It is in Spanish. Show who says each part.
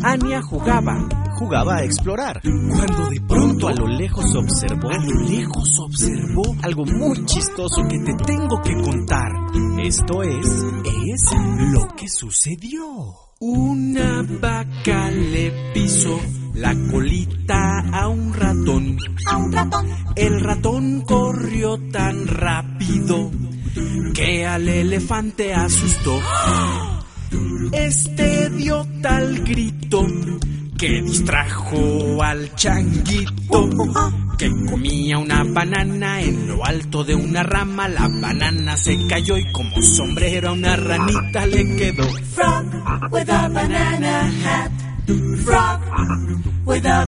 Speaker 1: Anya jugaba a explorar, cuando de pronto a lo lejos observó algo muy chistoso que te tengo que contar. Esto es lo que sucedió. Una vaca le pisó la colita a un ratón. El ratón corrió tan rápido que al elefante asustó. Este dio tal grito que distrajo al changuito, que comía una banana en lo alto de una rama. La banana se cayó y como sombrero a una ranita le quedó.
Speaker 2: Frog with a banana hat. Frog with a